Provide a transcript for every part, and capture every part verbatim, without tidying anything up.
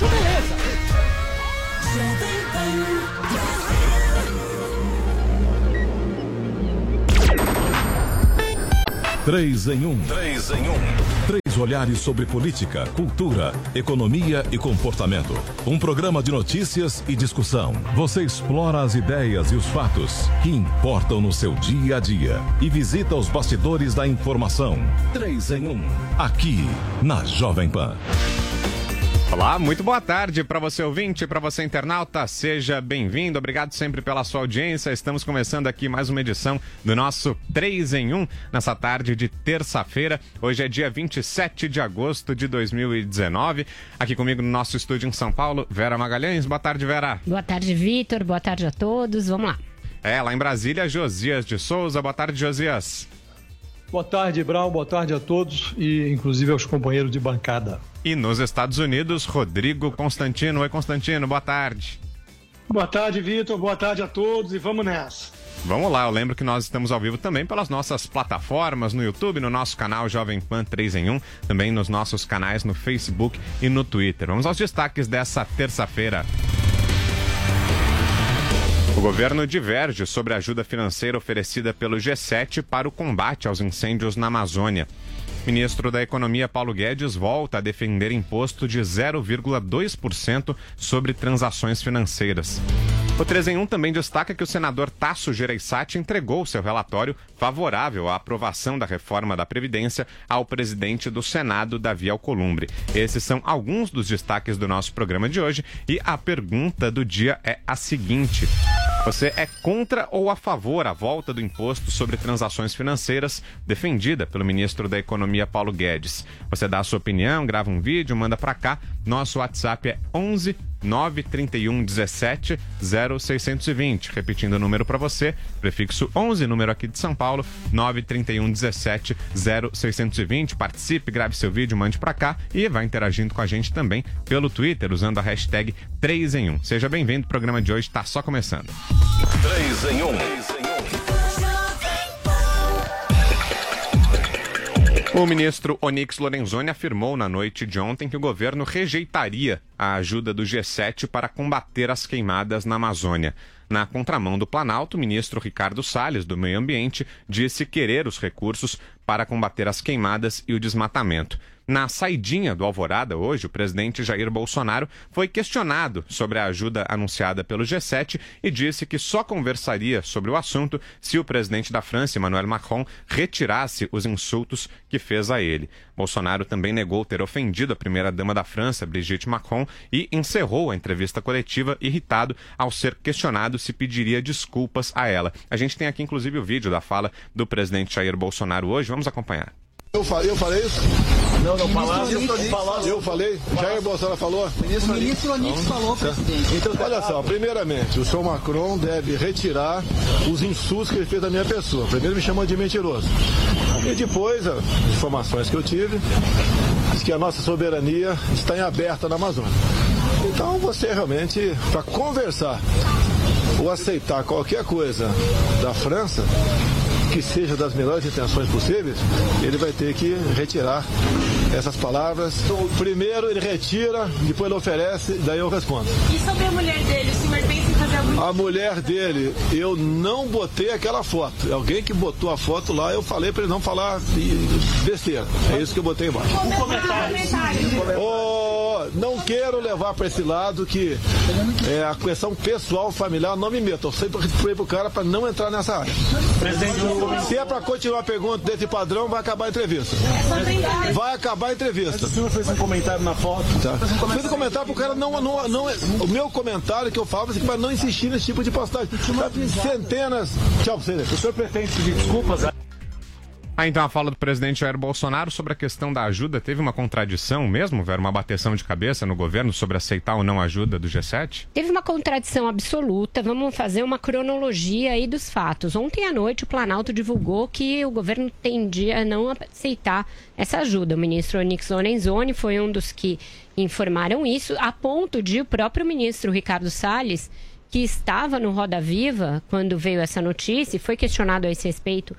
beleza. Três em um. Três em um. Três olhares sobre política, cultura, economia e comportamento. Um programa de notícias e discussão. Você explora as ideias e os fatos que importam no seu dia a dia e visita os bastidores da informação. Três em um. Aqui na Jovem Pan. Olá, muito boa tarde para você ouvinte, para você internauta, seja bem-vindo, obrigado sempre pela sua audiência. Estamos começando aqui mais uma edição do nosso três em um, nessa tarde de terça-feira. Hoje é dia vinte e sete de agosto de dois mil e dezenove. Aqui comigo no nosso estúdio em São Paulo, Vera Magalhães. Boa tarde, Vera. Boa tarde, Vitor. Boa tarde a todos. Vamos lá. É, lá em Brasília, Josias de Souza. Boa tarde, Josias. Boa tarde, Brown. Boa tarde a todos e inclusive aos companheiros de bancada. E nos Estados Unidos, Rodrigo Constantino. Oi, Constantino, boa tarde. Boa tarde, Vitor. Boa tarde a todos e vamos nessa. Vamos lá, eu lembro que nós estamos ao vivo também pelas nossas plataformas no YouTube, no nosso canal Jovem Pan três em um, também nos nossos canais no Facebook e no Twitter. Vamos aos destaques dessa terça-feira. O governo diverge sobre a ajuda financeira oferecida pelo G sete para o combate aos incêndios na Amazônia. Ministro da Economia Paulo Guedes volta a defender imposto de zero vírgula dois por cento sobre transações financeiras. O três em um também destaca que o senador Tasso Gereissati entregou seu relatório favorável à aprovação da reforma da Previdência ao presidente do Senado, Davi Alcolumbre. Esses são alguns dos destaques do nosso programa de hoje e a pergunta do dia é a seguinte: você é contra ou a favor a volta do imposto sobre transações financeiras defendida pelo ministro da Economia Paulo Guedes? Você dá a sua opinião, grava um vídeo, manda pra cá. Nosso WhatsApp é onze nove trinta e um dezessete zero seiscentos e vinte. Repetindo o número para você, prefixo onze, número aqui de São Paulo, nove trinta e um dezessete zero seiscentos e vinte. Participe, grave seu vídeo, mande para cá e vai interagindo com a gente também pelo Twitter, usando a hashtag três em um. Seja bem-vindo, o programa de hoje está só começando. três em um. O ministro Onyx Lorenzoni afirmou na noite de ontem que o governo rejeitaria a ajuda do G sete para combater as queimadas na Amazônia. Na contramão do Planalto, o ministro Ricardo Salles, do Meio Ambiente, disse querer os recursos para combater as queimadas e o desmatamento. Na saidinha do Alvorada hoje, o presidente Jair Bolsonaro foi questionado sobre a ajuda anunciada pelo G sete e disse que só conversaria sobre o assunto se o presidente da França, Emmanuel Macron, retirasse os insultos que fez a ele. Bolsonaro também negou ter ofendido a primeira-dama da França, Brigitte Macron, e encerrou a entrevista coletiva irritado ao ser questionado se pediria desculpas a ela. A gente tem aqui, inclusive, o vídeo da fala do presidente Jair Bolsonaro hoje. Vamos acompanhar. Eu falei, eu falei isso? Não, não falaram. Eu falei? Jair Bolsonaro falou? O ministro Onyx falou, presidente. Então, olha só, primeiramente, o senhor Macron deve retirar os insultos que ele fez da minha pessoa. Primeiro me chamou de mentiroso. E depois, as informações que eu tive, diz que a nossa soberania está em aberta na Amazônia. Então, você realmente, para conversar ou aceitar qualquer coisa da França, que seja das melhores intenções possíveis, ele vai ter que retirar essas palavras. Primeiro ele retira, depois ele oferece, daí eu respondo. E sobre a mulher dele, o senhor pensa em fazer alguma... A mulher dele, eu não botei aquela foto. Alguém que botou a foto lá, eu falei para ele não falar besteira. É isso que eu botei embaixo. Um comentário. Oh, não quero levar para esse lado que é, a questão pessoal, familiar, não me meto. Eu sempre falei pro cara para não entrar nessa área. Se é para continuar a pergunta desse padrão, vai acabar a entrevista. Vai acabar a entrevista. O senhor fez um comentário na foto. Tá. Fiz um comentário pro cara não, não, não. O meu comentário que eu falo é para não insistir nesse tipo de postagem. Centenas. Tchau pra você. O senhor pretende pedir desculpas? Ah, então a fala do presidente Jair Bolsonaro sobre a questão da ajuda teve uma contradição mesmo, Vera? Uma bateção de cabeça no governo sobre aceitar ou não a ajuda do G sete? Teve uma contradição absoluta. Vamos fazer uma cronologia aí dos fatos. Ontem à noite o Planalto divulgou que o governo tendia a não aceitar essa ajuda. O ministro Onyx Lorenzoni foi um dos que informaram isso, a ponto de o próprio ministro Ricardo Salles, que estava no Roda Viva quando veio essa notícia e foi questionado a esse respeito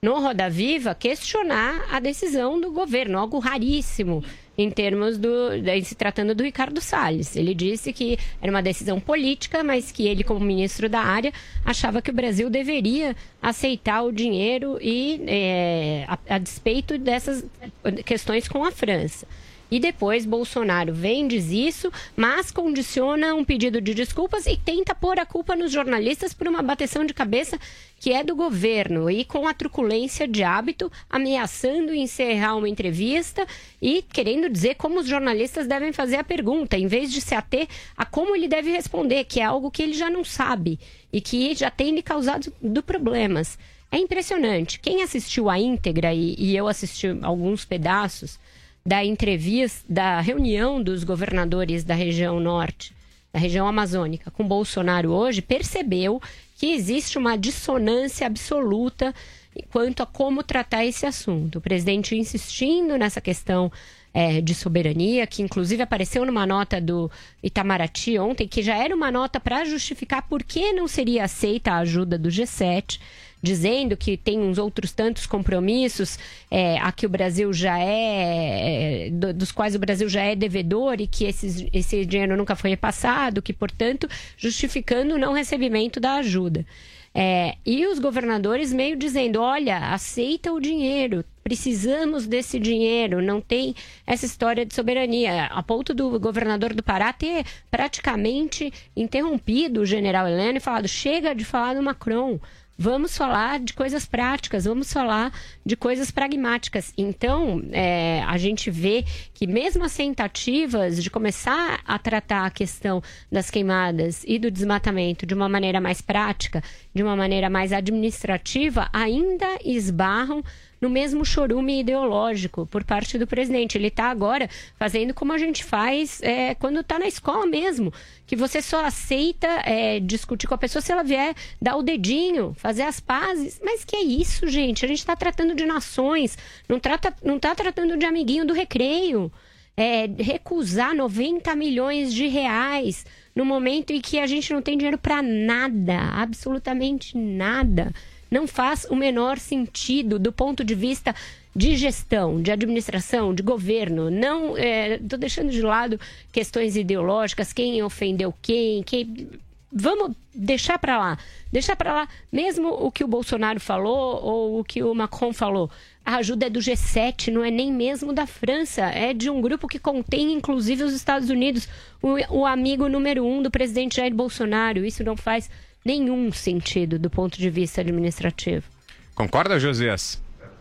no Roda Viva, questionar a decisão do governo, algo raríssimo em termos do, em se tratando do Ricardo Salles. Ele disse que era uma decisão política, mas que ele, como ministro da área, achava que o Brasil deveria aceitar o dinheiro e é, a, a despeito dessas questões com a França. E depois Bolsonaro vem, diz isso, mas condiciona um pedido de desculpas e tenta pôr a culpa nos jornalistas por uma bateção de cabeça que é do governo, e com a truculência de hábito, ameaçando encerrar uma entrevista e querendo dizer como os jornalistas devem fazer a pergunta, em vez de se ater a como ele deve responder, que é algo que ele já não sabe e que já tem lhe causado do problemas. É impressionante. Quem assistiu a íntegra, e, e eu assisti alguns pedaços, da entrevista, da reunião dos governadores da região norte, da região amazônica, com Bolsonaro hoje, percebeu que existe uma dissonância absoluta quanto a como tratar esse assunto. O presidente insistindo nessa questão é, de soberania, que inclusive apareceu numa nota do Itamaraty ontem, que já era uma nota para justificar por que não seria aceita a ajuda do G sete, dizendo que tem uns outros tantos compromissos é, a que o Brasil já é, é, dos quais o Brasil já é devedor e que esses, esse dinheiro nunca foi repassado, que, portanto, justificando o não recebimento da ajuda. É, e os governadores meio dizendo, olha, aceita o dinheiro, precisamos desse dinheiro, não tem essa história de soberania, a ponto do governador do Pará ter praticamente interrompido o general Heleno e falado, chega de falar do Macron, vamos falar de coisas práticas, vamos falar de coisas pragmáticas. Então, é, a gente vê que mesmo as tentativas de começar a tratar a questão das queimadas e do desmatamento de uma maneira mais prática, de uma maneira mais administrativa, ainda esbarram no mesmo chorume ideológico por parte do presidente. Ele está agora fazendo como a gente faz é, quando está na escola mesmo, que você só aceita é, discutir com a pessoa se ela vier dar o dedinho, fazer as pazes. Mas que é isso, gente? A gente está tratando de nações, não trata, não está tratando de amiguinho do recreio. É, recusar noventa milhões de reais no momento em que a gente não tem dinheiro para nada, absolutamente nada. Não faz o menor sentido do ponto de vista de gestão, de administração, de governo. Não, estou é, deixando de lado questões ideológicas, quem ofendeu quem, quem... Vamos deixar para lá. Deixar para lá, mesmo o que o Bolsonaro falou ou o que o Macron falou. A ajuda é do G sete, não é nem mesmo da França. É de um grupo que contém, inclusive, os Estados Unidos. O, o amigo número um do presidente Jair Bolsonaro. Isso não faz nenhum sentido do ponto de vista administrativo. Concorda, Josias?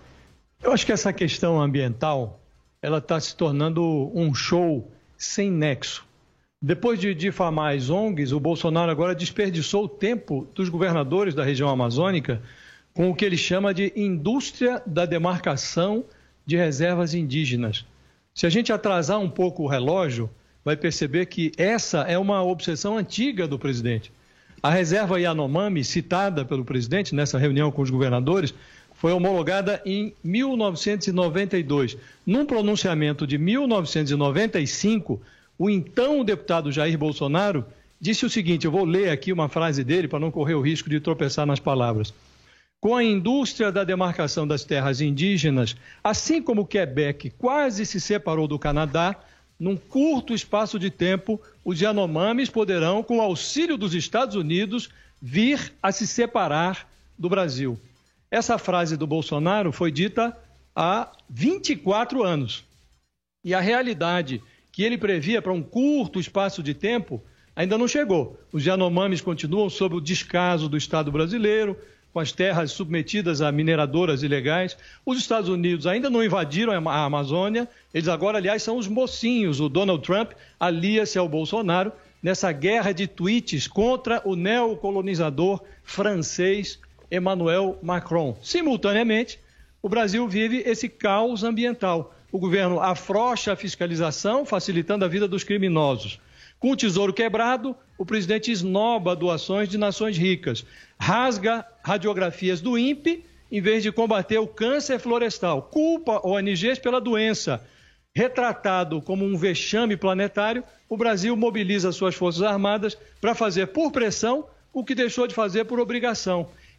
Eu acho que essa questão ambiental, ela está se tornando um show sem nexo. Depois de difamar as O N Gs, o Bolsonaro agora desperdiçou o tempo dos governadores da região amazônica com o que ele chama de indústria da demarcação de reservas indígenas. Se a gente atrasar um pouco o relógio, vai perceber que essa é uma obsessão antiga do presidente. A reserva Yanomami, citada pelo presidente nessa reunião com os governadores, foi homologada em mil novecentos e noventa e dois. Num pronunciamento de mil novecentos e noventa e cinco, o então deputado Jair Bolsonaro disse o seguinte, eu vou ler aqui uma frase dele para não correr o risco de tropeçar nas palavras. Com a indústria da demarcação das terras indígenas, assim como o Quebec quase se separou do Canadá, num curto espaço de tempo, os Yanomamis poderão, com o auxílio dos Estados Unidos, vir a se separar do Brasil. Essa frase do Bolsonaro foi dita há vinte e quatro anos. E a realidade que ele previa para um curto espaço de tempo ainda não chegou. Os Yanomamis continuam sob o descaso do Estado brasileiro, com as terras submetidas a mineradoras ilegais. Os Estados Unidos ainda não invadiram a Amazônia. Eles agora, aliás, são os mocinhos. O Donald Trump alia-se ao Bolsonaro nessa guerra de tweets contra o neocolonizador francês Emmanuel Macron. Simultaneamente, o Brasil vive esse caos ambiental. O governo afrouxa a fiscalização, facilitando a vida dos criminosos. Com o tesouro quebrado, o presidente esnoba doações de nações ricas, rasga radiografias do I N P E em vez de combater o câncer florestal, culpa O N Gs pela doença. Retratado como um vexame planetário, o Brasil mobiliza suas forças armadas para fazer por pressão o que deixou de fazer por obrigação.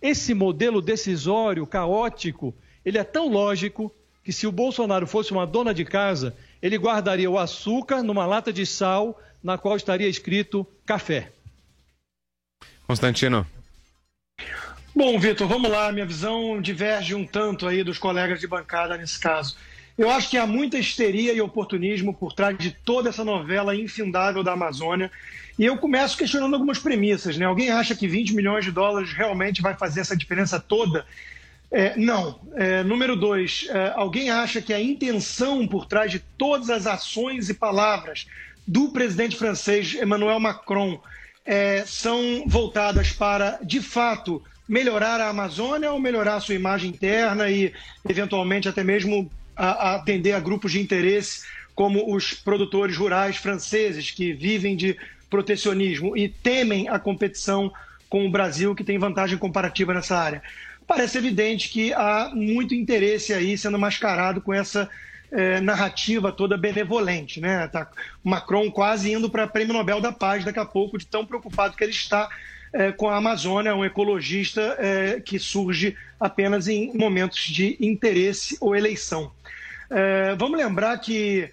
esse modelo decisório, caótico, ele é tão lógico que se o Bolsonaro fosse uma dona de casa, ele guardaria o açúcar numa lata de sal na qual estaria escrito café. Constantino. Bom, Vitor, vamos lá. Minha visão diverge um tanto aí dos colegas de bancada nesse caso. Eu acho que há muita histeria e oportunismo por trás de toda essa novela infindável da Amazônia. E eu começo questionando algumas premissas, né? Alguém acha que vinte milhões de dólares realmente vai fazer essa diferença toda? É, não. É, número dois, é, alguém acha que a intenção por trás de todas as ações e palavras do presidente francês Emmanuel Macron é, são voltadas para, de fato, melhorar a Amazônia ou melhorar a sua imagem interna e, eventualmente, até mesmo a, a atender a grupos de interesse como os produtores rurais franceses que vivem de protecionismo e temem a competição com o Brasil, que tem vantagem comparativa nessa área? Parece evidente que há muito interesse aí sendo mascarado com essa eh, narrativa toda benevolente, né? Tá Macron quase indo para Prêmio Nobel da Paz daqui a pouco, de tão preocupado que ele está eh, com a Amazônia, um ecologista eh, que surge apenas em momentos de interesse ou eleição. Eh, vamos lembrar que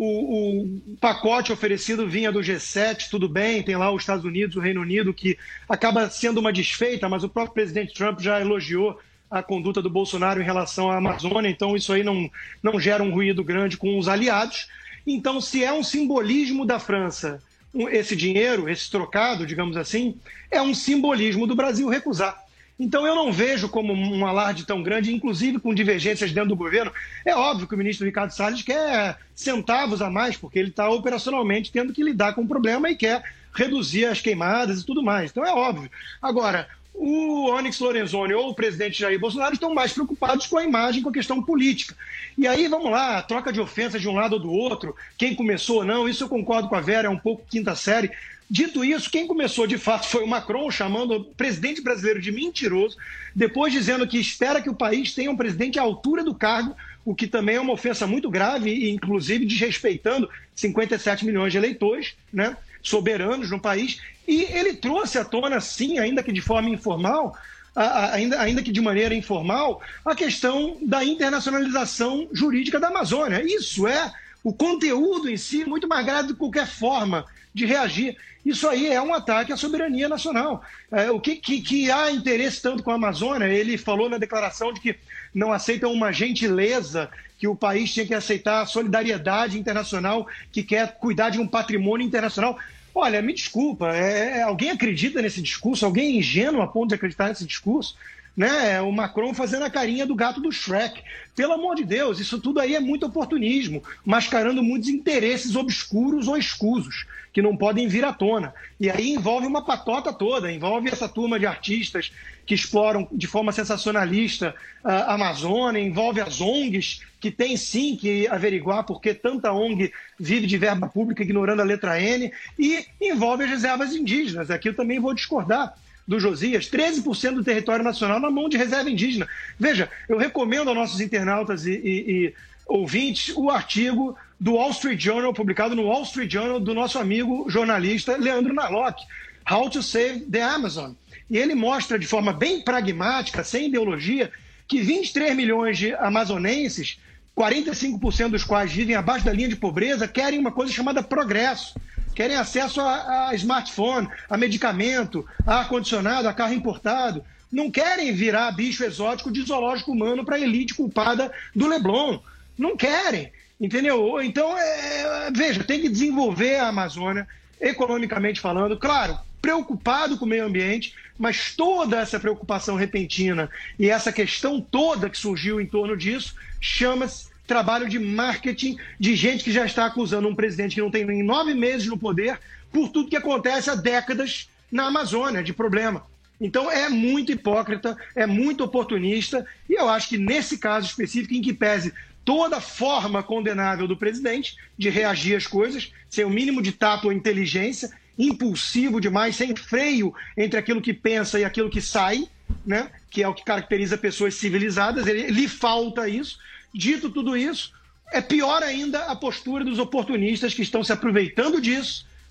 O, o pacote oferecido vinha do G sete, tudo bem, tem lá os Estados Unidos, o Reino Unido, que acaba sendo uma desfeita, mas o próprio presidente Trump já elogiou a conduta do Bolsonaro em relação à Amazônia, então isso aí não, não gera um ruído grande com os aliados. Então, se é um simbolismo da França, esse dinheiro, esse trocado, digamos assim, é um simbolismo do Brasil recusar. Então, eu não vejo como um alarde tão grande, inclusive com divergências dentro do governo. É óbvio que o ministro Ricardo Salles quer centavos a mais, porque ele está operacionalmente tendo que lidar com o problema e quer reduzir as queimadas e tudo mais. Então, é óbvio. Agora, o Onyx Lorenzoni ou o presidente Jair Bolsonaro estão mais preocupados com a imagem, com a questão política. E aí, vamos lá, troca de ofensas de um lado ou do outro, quem começou ou não, isso eu concordo com a Vera, é um pouco quinta série. Dito isso, quem começou de fato foi o Macron, chamando o presidente brasileiro de mentiroso, depois dizendo que espera que o país tenha um presidente à altura do cargo, o que também é uma ofensa muito grave e, inclusive, desrespeitando cinquenta e sete milhões de eleitores, né, soberanos no país. E ele trouxe à tona, sim, ainda que de forma informal, a, a, ainda, ainda que de maneira informal, a questão da internacionalização jurídica da Amazônia. Isso é o conteúdo em si muito mais grave do que qualquer forma de reagir. Isso aí é um ataque à soberania nacional. É, o que, que, que há interesse tanto com a Amazônia? Ele falou na declaração de que não aceitam uma gentileza, que o país tinha que aceitar a solidariedade internacional, que quer cuidar de um patrimônio internacional. Olha, me desculpa, é, alguém acredita nesse discurso? Alguém é ingênuo a ponto de acreditar nesse discurso? Né? O Macron fazendo a carinha do gato do Shrek. Pelo amor de Deus, isso tudo aí é muito oportunismo, mascarando muitos interesses obscuros ou escusos, que não podem vir à tona. E aí envolve uma patota toda, envolve essa turma de artistas que exploram de forma sensacionalista a Amazônia, envolve as O N Gs, que tem sim que averiguar por que tanta O N G vive de verba pública ignorando a letra N, e envolve as reservas indígenas. Aqui eu também vou discordar do Josias, treze por cento do território nacional na mão de reserva indígena. Veja, eu recomendo aos nossos internautas e, e, e ouvintes o artigo do Wall Street Journal, publicado no Wall Street Journal, do nosso amigo jornalista Leandro Narlock, How to Save the Amazon. E ele mostra de forma bem pragmática, sem ideologia, que vinte e três milhões de amazonenses, quarenta e cinco por cento dos quais vivem abaixo da linha de pobreza, querem uma coisa chamada progresso. Querem acesso a, a smartphone, a medicamento, a ar-condicionado, a carro importado. Não querem virar bicho exótico de zoológico humano para a elite culpada do Leblon. Não querem, entendeu? Então, é, veja, tem que desenvolver a Amazônia, economicamente falando. Claro, preocupado com o meio ambiente, mas toda essa preocupação repentina e essa questão toda que surgiu em torno disso chama-se trabalho de marketing de gente que já está acusando um presidente que não tem nem nove meses no poder por tudo que acontece há décadas na Amazônia de problema. Então é muito hipócrita, é muito oportunista, e eu acho que nesse caso específico, em que pese toda forma condenável do presidente de reagir às coisas, sem o mínimo de tato ou inteligência, impulsivo demais, sem freio entre aquilo que pensa e aquilo que sai, né, que é o que caracteriza pessoas civilizadas, ele, lhe falta isso. Dito tudo isso, é pior ainda a postura dos oportunistas que estão se aproveitando disso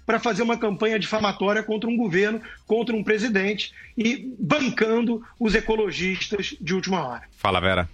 para fazer uma campanha difamatória contra um governo, contra um presidente e bancando os ecologistas de última hora. Fala, Vera.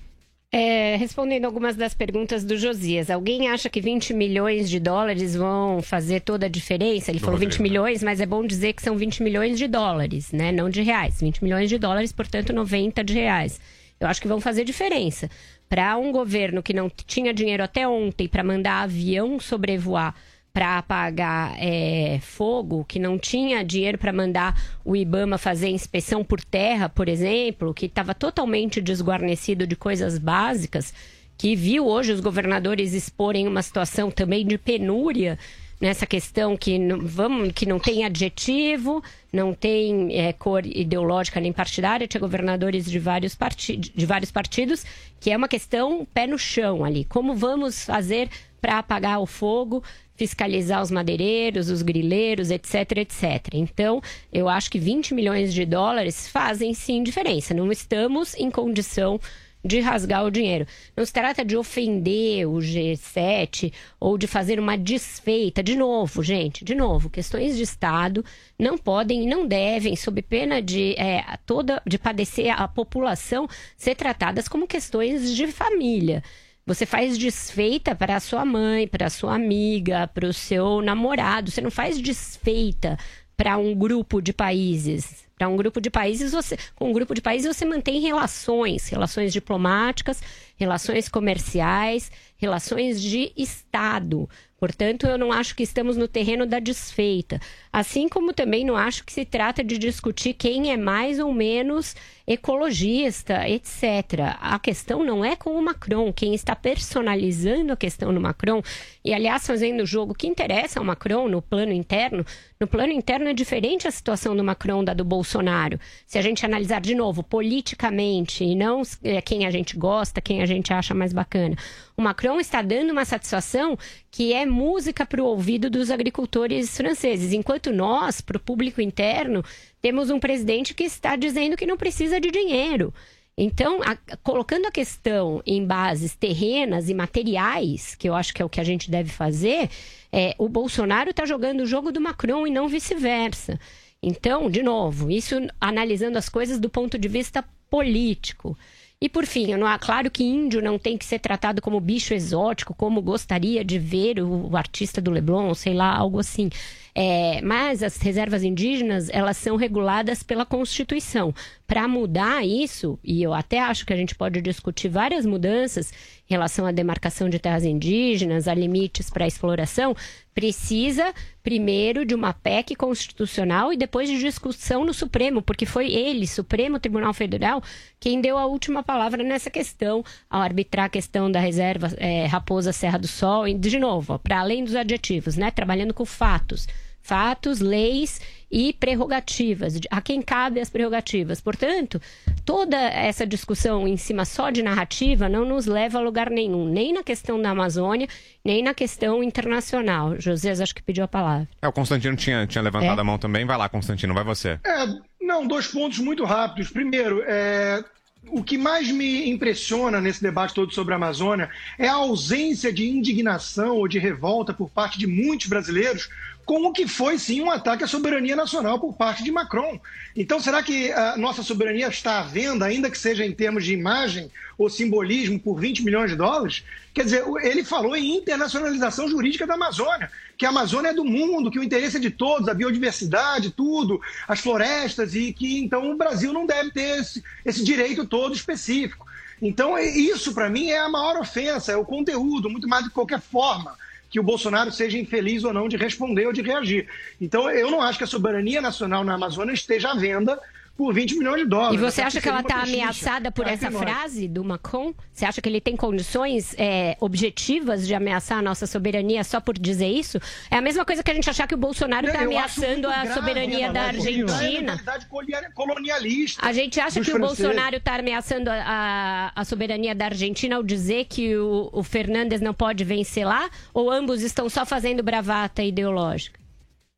É, respondendo algumas das perguntas do Josias, alguém acha que vinte milhões de dólares vão fazer toda a diferença? Ele falou vinte milhões, mas é bom dizer que são vinte milhões de dólares, né? Não de reais. vinte milhões de dólares, portanto, noventa de reais. Eu acho que vão fazer diferença. Para um governo que não tinha dinheiro até ontem para mandar avião sobrevoar para apagar é, fogo, que não tinha dinheiro para mandar o IBAMA fazer inspeção por terra, por exemplo, que estava totalmente desguarnecido de coisas básicas, que viu hoje os governadores exporem uma situação também de penúria nessa questão que não, vamos, que não tem adjetivo, não tem é, cor ideológica nem partidária, tinha governadores de vários, parti- de vários partidos, que é uma questão pé no chão ali. Como vamos fazer para apagar o fogo, fiscalizar os madeireiros, os grileiros, etc, etcétera. Então, eu acho que vinte milhões de dólares fazem sim diferença. Não estamos em condição de rasgar o dinheiro. Não se trata de ofender o G sete ou de fazer uma desfeita. De novo, gente, de novo, questões de Estado não podem e não devem, sob pena de, é, toda, de padecer a população, ser tratadas como questões de família. Você faz desfeita para a sua mãe, para a sua amiga, para o seu namorado. Você não faz desfeita para um grupo de países. Para um grupo de países, você, com um grupo de países você mantém relações, relações diplomáticas, relações comerciais, relações de Estado. Portanto, eu não acho que estamos no terreno da desfeita. Assim como também não acho que se trata de discutir quem é mais ou menos ecologista, etcétera. A questão não é com o Macron. Quem está personalizando a questão no Macron, e aliás fazendo o jogo que interessa ao Macron no plano interno, no plano interno é diferente a situação do Macron da do Bolsonaro. Se a gente analisar de novo politicamente e não é, quem a gente gosta, quem a gente acha mais bacana. O Macron está dando uma satisfação que é música para o ouvido dos agricultores franceses, enquanto nós, para o público interno, temos um presidente que está dizendo que não precisa de dinheiro. Então, a, colocando a questão em bases terrenas e materiais, que eu acho que é o que a gente deve fazer, é, o Bolsonaro está jogando o jogo do Macron e não vice-versa. Então, de novo, isso analisando as coisas do ponto de vista político. E, por fim, eu não, claro que índio não tem que ser tratado como bicho exótico, como gostaria de ver o, o artista do Leblon, sei lá, algo assim. É, mas as reservas indígenas, elas são reguladas pela Constituição. Para mudar isso, e eu até acho que a gente pode discutir várias mudanças em relação à demarcação de terras indígenas, a limites para a exploração, precisa primeiro de uma P E C constitucional e depois de discussão no Supremo, porque foi ele, Supremo Tribunal Federal, quem deu a última palavra nessa questão, ao arbitrar a questão da reserva é, Raposa Serra do Sol, e de novo, para além dos adjetivos, né, trabalhando com fatos. Fatos, leis e prerrogativas, a quem cabe as prerrogativas. Portanto, toda essa discussão em cima só de narrativa não nos leva a lugar nenhum, nem na questão da Amazônia, nem na questão internacional. Josias, acho que pediu a palavra. É, o Constantino tinha, tinha levantado é? a mão também. Vai lá, Constantino, vai você. É, não, dois pontos muito rápidos. Primeiro, é... o que mais me impressiona nesse debate todo sobre a Amazônia é a ausência de indignação ou de revolta por parte de muitos brasileiros com o que foi, sim, um ataque à soberania nacional por parte de Macron. Então, será que a nossa soberania está à venda, ainda que seja em termos de imagem ou simbolismo, por vinte milhões de dólares? Quer dizer, ele falou em internacionalização jurídica da Amazônia, que a Amazônia é do mundo, que o interesse é de todos, a biodiversidade, tudo, as florestas, e que, então, o Brasil não deve ter esse, esse direito todo específico. Então, isso, para mim, é a maior ofensa, é o conteúdo, muito mais do que qualquer forma que o Bolsonaro seja infeliz ou não de responder ou de reagir. Então, eu não acho que a soberania nacional na Amazônia esteja à venda por vinte milhões de dólares. E você acha que ela está ameaçada por essa frase do Macron? Você acha que ele tem condições é, objetivas de ameaçar a nossa soberania só por dizer isso? É a mesma coisa que a gente achar que o Bolsonaro está ameaçando a soberania da Argentina. Colonialista. A gente acha que o franceses. Bolsonaro está ameaçando a, a, a soberania da Argentina ao dizer que o, o Fernandes não pode vencer lá? Ou ambos estão só fazendo bravata ideológica?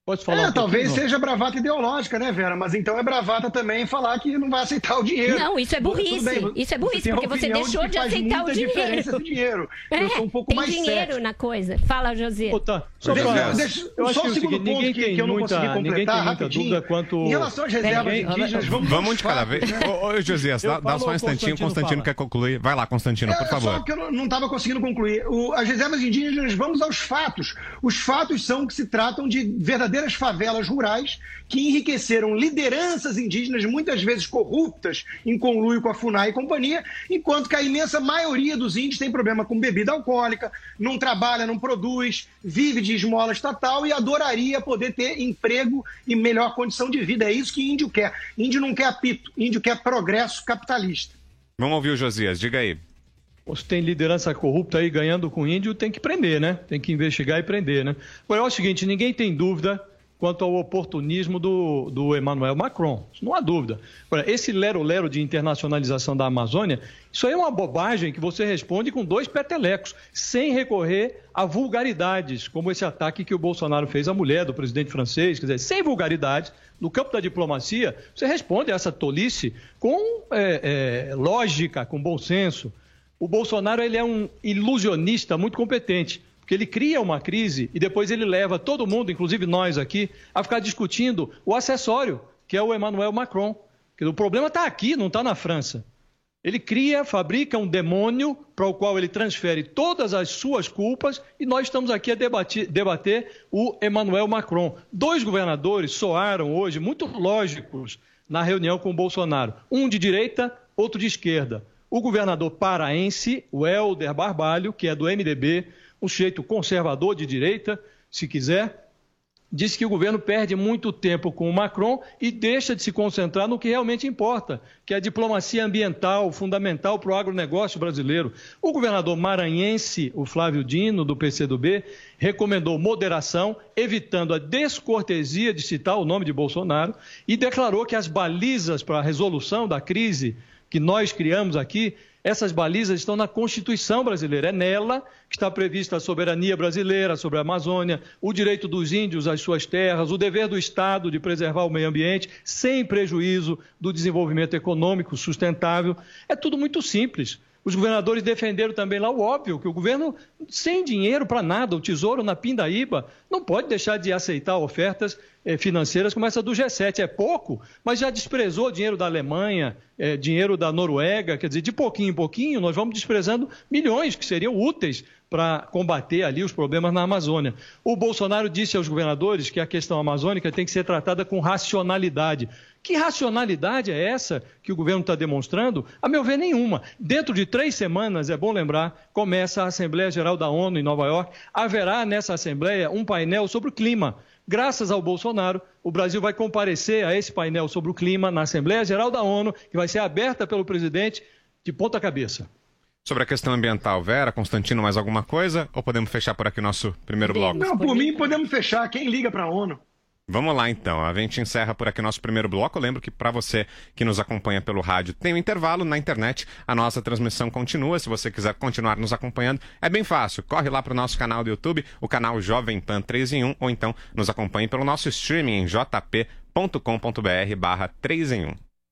Pode falar é, um talvez não. seja bravata ideológica, né, Vera? Mas então é bravata também falar que não vai aceitar o dinheiro. Não, isso é burrice. Bem, isso é burrice, porque você deixou de, de aceitar o dinheiro. dinheiro. É, eu sou um pouco tem mais dinheiro cético. na coisa. Fala, José. Pô, tá. Só deixa, pra... deixa, eu só acho o segundo que ninguém ponto que, tem que eu não muita, consegui completar ninguém tem muita rapidinho. dúvida quanto... Em relação às reservas ninguém... indígenas, vamos... Vamos um de cada vez. Né? Ô, ô, Josias, dá, dá só um instantinho, Constantino, Constantino quer concluir. Vai lá, Constantino, por é, favor. Só que eu não estava conseguindo concluir. O, as reservas indígenas, vamos aos fatos. Os fatos são que se tratam de verdadeiras favelas rurais que enriqueceram lideranças indígenas, muitas vezes corruptas, em conluio com a FUNAI e companhia, enquanto que a imensa maioria dos índios tem problema com bebida alcoólica, não trabalha, não produz, vive de esmola estatal e adoraria poder ter emprego e melhor condição de vida. É isso que índio quer. Índio não quer apito, índio quer progresso capitalista. Vamos ouvir o Josias, diga aí. Se tem liderança corrupta aí ganhando com índio, tem que prender, né? Tem que investigar e prender, né? Agora, é o seguinte, ninguém tem dúvida quanto ao oportunismo do, do Emmanuel Macron. Isso não há dúvida. Agora, esse lero-lero de internacionalização da Amazônia, isso aí é uma bobagem que você responde com dois petelecos, sem recorrer a vulgaridades, como esse ataque que o Bolsonaro fez à mulher do presidente francês. Quer dizer, sem vulgaridades, no campo da diplomacia, você responde a essa tolice com é, é, lógica, com bom senso. O Bolsonaro ele é um ilusionista muito competente, porque ele cria uma crise e depois ele leva todo mundo, inclusive nós aqui, a ficar discutindo o acessório, que é o Emmanuel Macron. O problema está aqui, não está na França. Ele cria, fabrica um demônio para o qual ele transfere todas as suas culpas e nós estamos aqui a debater, debater o Emmanuel Macron. Dois governadores soaram hoje muito lógicos na reunião com o Bolsonaro. Um de direita, outro de esquerda. O governador paraense, o Helder Barbalho, que é do M D B, um sujeito conservador de direita, se quiser, disse que o governo perde muito tempo com o Macron e deixa de se concentrar no que realmente importa, que é a diplomacia ambiental, fundamental para o agronegócio brasileiro. O governador maranhense, o Flávio Dino, do P C do B, recomendou moderação, evitando a descortesia de citar o nome de Bolsonaro e declarou que as balizas para a resolução da crise que nós criamos aqui, essas balizas estão na Constituição brasileira. É nela que está prevista a soberania brasileira sobre a Amazônia, o direito dos índios às suas terras, o dever do Estado de preservar o meio ambiente, sem prejuízo do desenvolvimento econômico sustentável. É tudo muito simples. Os governadores defenderam também lá o óbvio, que o governo, sem dinheiro para nada, o Tesouro na pindaíba, não pode deixar de aceitar ofertas eh, financeiras como essa do G sete. É pouco, mas já desprezou dinheiro da Alemanha, eh, dinheiro da Noruega, quer dizer, de pouquinho em pouquinho nós vamos desprezando milhões que seriam úteis para combater ali os problemas na Amazônia. O Bolsonaro disse aos governadores que a questão amazônica tem que ser tratada com racionalidade. Que racionalidade é essa que o governo está demonstrando? A meu ver, nenhuma. Dentro de três semanas, é bom lembrar, começa a Assembleia Geral da ONU em Nova York. Haverá nessa Assembleia um painel sobre o clima. Graças ao Bolsonaro, o Brasil vai comparecer a esse painel sobre o clima na Assembleia Geral da ONU, que vai ser aberta pelo presidente de ponta cabeça. Sobre a questão ambiental, Vera, Constantino, mais alguma coisa? Ou podemos fechar por aqui o nosso primeiro bloco? Não, por mim podemos fechar. Quem liga para a ONU? Vamos lá, então. A gente encerra por aqui o nosso primeiro bloco. Eu lembro que para você que nos acompanha pelo rádio tem um intervalo na internet. A nossa transmissão continua. Se você quiser continuar nos acompanhando, é bem fácil. Corre lá para o nosso canal do YouTube, o canal Jovem Pan três em um, ou então nos acompanhe pelo nosso streaming em jp ponto com ponto br barra três em um.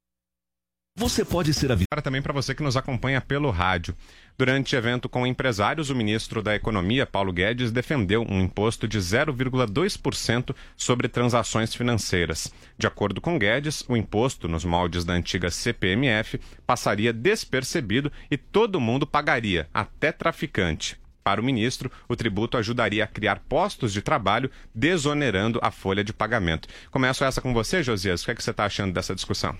Você pode ser avisado. Para também para você que nos acompanha pelo rádio. Durante evento com empresários, o ministro da Economia, Paulo Guedes, defendeu um imposto de zero vírgula dois por cento sobre transações financeiras. De acordo com Guedes, o imposto, nos moldes da antiga C P M F, passaria despercebido e todo mundo pagaria, até traficante. Para o ministro, o tributo ajudaria a criar postos de trabalho, desonerando a folha de pagamento. Começo essa com você, Josias. O que é que você está achando dessa discussão?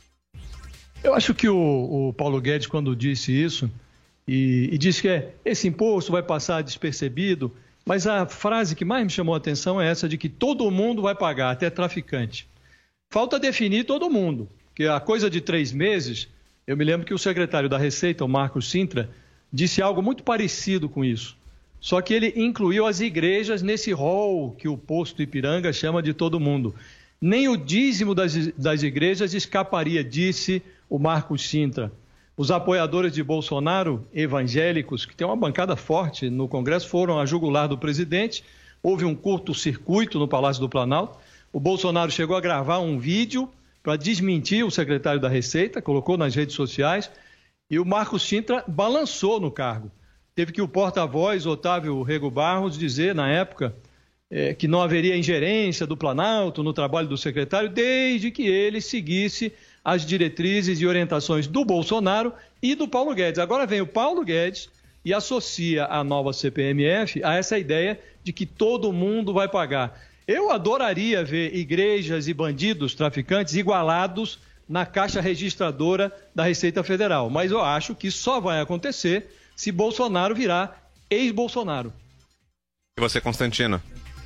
Eu acho que o, o Paulo Guedes, quando disse isso, e, e disse que é, esse imposto vai passar despercebido, mas a frase que mais me chamou a atenção é essa de que todo mundo vai pagar, até traficante. Falta definir todo mundo, porque a coisa de três meses, eu me lembro que o secretário da Receita, o Marcos Sintra, disse algo muito parecido com isso. Só que ele incluiu as igrejas nesse rol que o Posto Ipiranga chama de todo mundo. Nem o dízimo das, das igrejas escaparia, disse o Marcos Sintra. Os apoiadores de Bolsonaro, evangélicos, que tem uma bancada forte no Congresso, foram a jugular do presidente. houve um curto-circuito no Palácio do Planalto. O Bolsonaro chegou a gravar um vídeo para desmentir o secretário da Receita, colocou nas redes sociais, e o Marcos Cintra balançou no cargo. Teve que o porta-voz, Otávio Rego Barros, dizer, na época, é, que não haveria ingerência do Planalto no trabalho do secretário, desde que ele seguisse as diretrizes e orientações do Bolsonaro e do Paulo Guedes. Agora vem o Paulo Guedes e associa a nova C P M F a essa ideia de que todo mundo vai pagar. Eu adoraria ver igrejas e bandidos, traficantes, igualados na caixa registradora da Receita Federal, mas eu acho que só vai acontecer se Bolsonaro virar ex-Bolsonaro. E você, Constantino?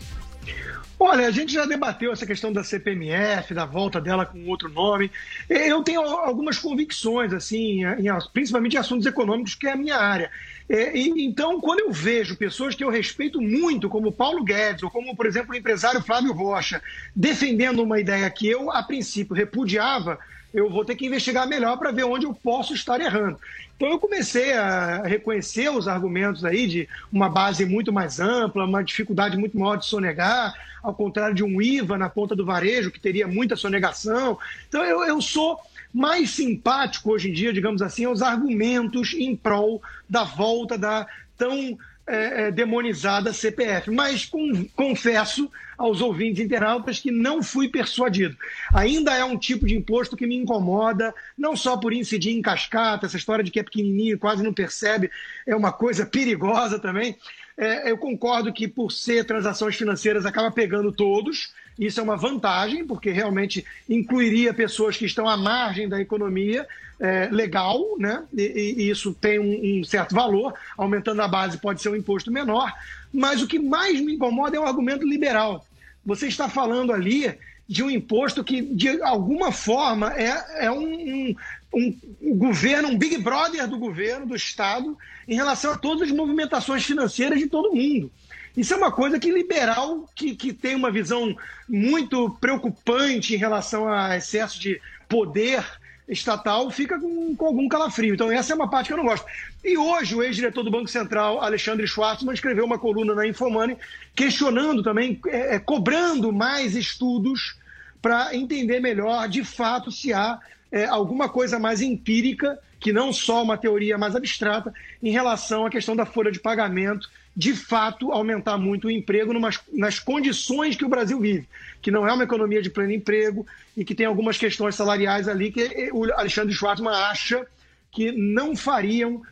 Olha, a gente já debateu essa questão da C P M F, da volta dela com outro nome. Eu tenho algumas convicções, assim, em, principalmente em assuntos econômicos, que é a minha área. É, e, então, quando eu vejo pessoas que eu respeito muito, como Paulo Guedes, ou como, por exemplo, o empresário Flávio Rocha, defendendo uma ideia que eu, a princípio, repudiava, eu vou ter que investigar melhor para ver onde eu posso estar errando. Então eu comecei a reconhecer os argumentos aí de uma base muito mais ampla, uma dificuldade muito maior de sonegar, ao contrário de um I V A na ponta do varejo, que teria muita sonegação. Então eu, eu sou mais simpático hoje em dia, digamos assim, aos argumentos em prol da volta da tão é, é, demonizada C P F. Mas com, confesso aos ouvintes internautas que não fui persuadido. Ainda é um tipo de imposto que me incomoda, não só por incidir em cascata, essa história de que é pequenininho, quase não percebe, é uma coisa perigosa também. É, eu concordo que por ser transações financeiras acaba pegando todos, isso é uma vantagem, porque realmente incluiria pessoas que estão à margem da economia é, legal, né? E, e isso tem um, um certo valor, aumentando a base pode ser um imposto menor, mas o que mais me incomoda é o argumento liberal. Você está falando ali de um imposto que, de alguma forma, é, é um, um, um, um governo, um Big Brother do governo, do Estado, em relação a todas as movimentações financeiras de todo mundo. Isso é uma coisa que liberal, que, que tem uma visão muito preocupante em relação a excesso de poder estatal, fica com, com algum calafrio. Então essa é uma parte que eu não gosto. E hoje o ex-diretor do Banco Central, Alexandre Schwartzman, escreveu uma coluna na Infomoney questionando também, é, cobrando mais estudos para entender melhor, de fato, se há é, alguma coisa mais empírica, que não só uma teoria mais abstrata, em relação à questão da folha de pagamento, de fato, aumentar muito o emprego numas, nas condições que o Brasil vive, que não é uma economia de pleno emprego e que tem algumas questões salariais ali que o Alexandre Schwartzman acha que não fariam,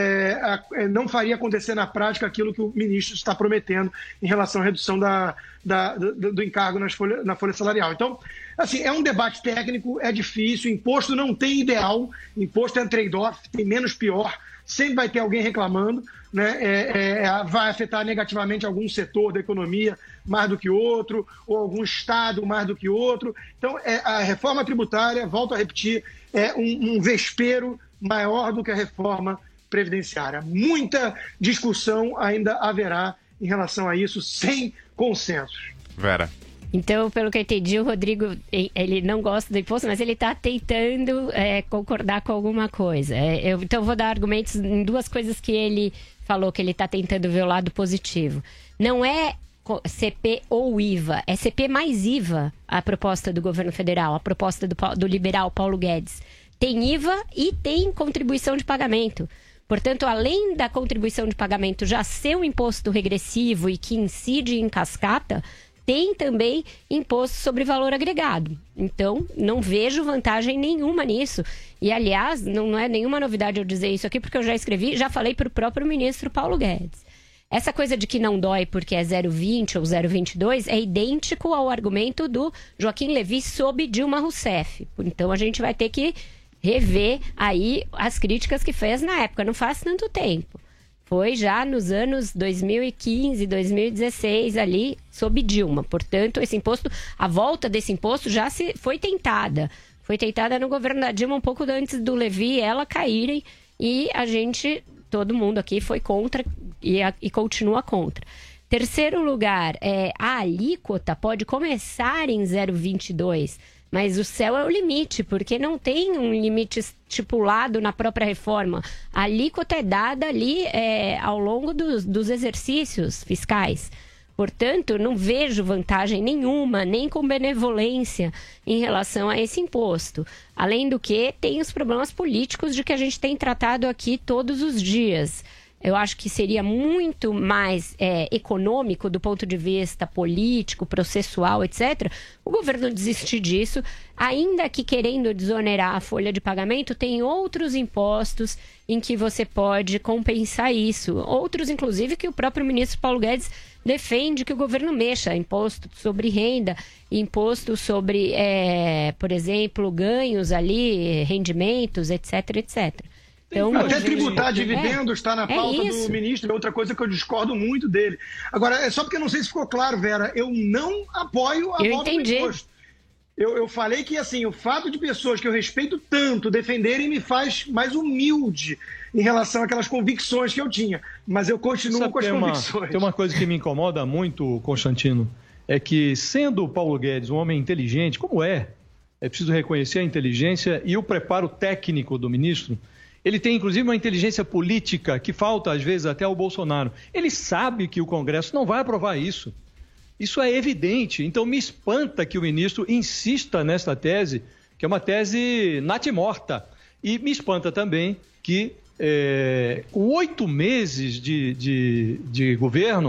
é, não faria acontecer na prática aquilo que o ministro está prometendo em relação à redução da, da, do, do encargo nas folha, na folha salarial. Então, assim, é um debate técnico, é difícil, imposto não tem ideal, imposto é um trade-off, tem menos pior, sempre vai ter alguém reclamando, né? É, é, vai afetar negativamente algum setor da economia mais do que outro, ou algum estado mais do que outro. Então, é, a reforma tributária, volto a repetir, é um, um vespeiro maior do que a reforma previdenciária. Muita discussão ainda haverá em relação a isso, sem consenso. Vera. Então, pelo que eu entendi, o Rodrigo, ele não gosta do imposto, mas ele está tentando é, concordar com alguma coisa. É, eu, então, eu vou dar argumentos em duas coisas que ele falou, que ele está tentando ver o lado positivo. Não é C P ou I V A, é C P mais I V A, a proposta do governo federal, a proposta do, do liberal Paulo Guedes. Tem I V A e tem contribuição de pagamento. Portanto, além da contribuição de pagamento já ser um imposto regressivo e que incide em cascata, tem também imposto sobre valor agregado. Então, não vejo vantagem nenhuma nisso. E, aliás, não, não é nenhuma novidade eu dizer isso aqui, porque eu já escrevi, já falei para o próprio ministro Paulo Guedes. Essa coisa de que não dói porque é zero vírgula vinte ou zero vírgula vinte e dois é idêntico ao argumento do Joaquim Levy sob Dilma Rousseff. Então, a gente vai ter que rever aí as críticas que fez na época. Não faz tanto tempo. Foi já nos anos dois mil e quinze, dois mil e dezesseis, ali, sob Dilma. Portanto, esse imposto, a volta desse imposto já se, foi tentada. Foi tentada no governo da Dilma um pouco antes do Levy e ela caírem. E a gente, todo mundo aqui foi contra e, a, e continua contra. Terceiro lugar, é, a alíquota pode começar em zero vírgula vinte e dois, mas o céu é o limite, porque não tem um limite estipulado na própria reforma. A alíquota é dada ali é, ao longo dos, dos exercícios fiscais. Portanto, não vejo vantagem nenhuma, nem com benevolência em relação a esse imposto. Além do que, tem os problemas políticos de que a gente tem tratado aqui todos os dias. Eu acho que seria muito mais é, econômico do ponto de vista político, processual, etcétera, o governo desistir disso, ainda que querendo desonerar a folha de pagamento, tem outros impostos em que você pode compensar isso. Outros, inclusive, que o próprio ministro Paulo Guedes defende que o governo mexa. Imposto sobre renda, imposto sobre, é, por exemplo, ganhos ali, rendimentos, etc, etcétera. Então, até tributar dividendos está na pauta é do ministro, é outra coisa que eu discordo muito dele. Agora, é só porque eu não sei se ficou claro, Vera, eu não apoio a eu volta entendi. do imposto. Eu, eu falei que, assim, o fato de pessoas que eu respeito tanto defenderem me faz mais humilde em relação àquelas convicções que eu tinha. Mas eu continuo Sabe, com as tem convicções. Uma, tem uma coisa que me incomoda muito, Constantino, é que, sendo o Paulo Guedes um homem inteligente, como é, é preciso reconhecer a inteligência e o preparo técnico do ministro. Ele tem, inclusive, uma inteligência política que falta, às vezes, até ao Bolsonaro. Ele sabe que o Congresso não vai aprovar isso. Isso é evidente. Então, me espanta que o ministro insista nesta tese, que é uma tese natimorta. E me espanta também que, é, com oito meses de, de, de governo,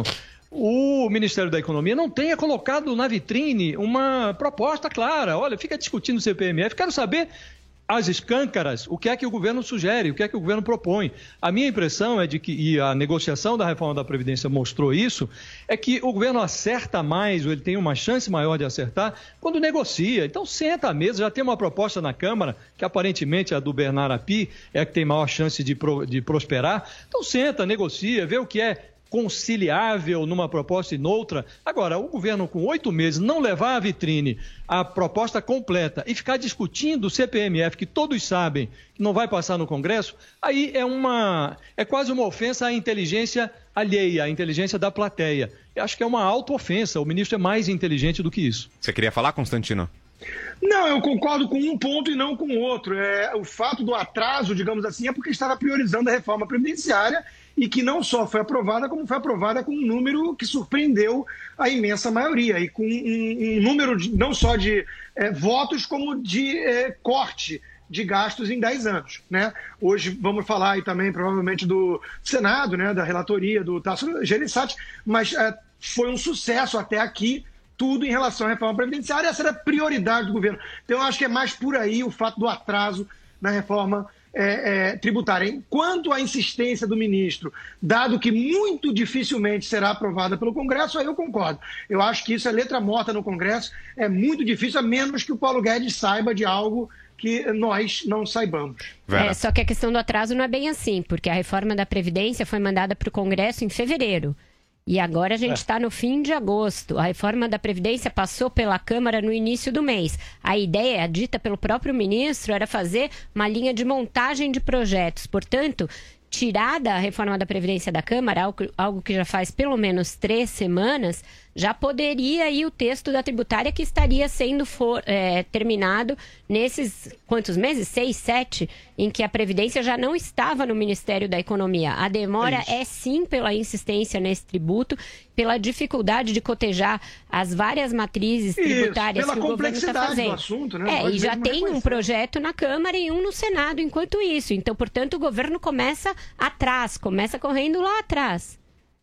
o Ministério da Economia não tenha colocado na vitrine uma proposta clara. Olha, fica discutindo o C P M F. Quero saber... as escâncaras, o que é que o governo sugere, o que é que o governo propõe. A minha impressão é de que, e a negociação da reforma da Previdência mostrou isso, é que o governo acerta mais, ou ele tem uma chance maior de acertar, quando negocia. Então senta à mesa, já tem uma proposta na Câmara, que aparentemente a do Bernardo Api é a que tem maior chance de, pro, de prosperar. Então senta, negocia, vê o que é conciliável numa proposta e noutra. Agora, o governo com oito meses não levar à vitrine a proposta completa e ficar discutindo o C P M F, que todos sabem que não vai passar no Congresso, aí é uma é quase uma ofensa à inteligência alheia, à inteligência da plateia. Eu acho que é uma auto-ofensa. O ministro é mais inteligente do que isso. Você queria falar, Constantino? Não, eu concordo com um ponto e não com o outro. É, o fato do atraso, digamos assim, é porque estava priorizando a reforma previdenciária e que não só foi aprovada, como foi aprovada com um número que surpreendeu a imensa maioria, e com um, um número de, não só de é, votos, como de é, corte de gastos em dez anos. Né? Hoje vamos falar aí também, provavelmente, do Senado, né, da relatoria do Tasso Gereissati, mas é, foi um sucesso até aqui, tudo em relação à reforma previdenciária. Essa era a prioridade do governo. Então, eu acho que é mais por aí o fato do atraso na reforma É, é, tributária. Quanto à insistência do ministro, dado que muito dificilmente será aprovada pelo Congresso, aí eu concordo. Eu acho que isso é letra morta no Congresso, é muito difícil, a menos que o Paulo Guedes saiba de algo que nós não saibamos. É, só que a questão do atraso não é bem assim, porque a reforma da Previdência foi mandada para o Congresso em fevereiro. E agora a gente está é. no fim de agosto. A reforma da Previdência passou pela Câmara no início do mês. A ideia, dita pelo próprio ministro, era fazer uma linha de montagem de projetos. Portanto, tirada a reforma da Previdência da Câmara, algo, algo que já faz pelo menos três semanas, já poderia ir o texto da tributária que estaria sendo for, é, terminado nesses, quantos meses? Seis, sete, em que a Previdência já não estava no Ministério da Economia. A demora é, é sim pela insistência nesse tributo, pela dificuldade de cotejar as várias matrizes tributárias Isso, que o governo está fazendo. Do assunto, né? É, e já tem um projeto na Câmara e um no Senado enquanto isso. Então, portanto, o governo começa atrás, começa correndo lá atrás.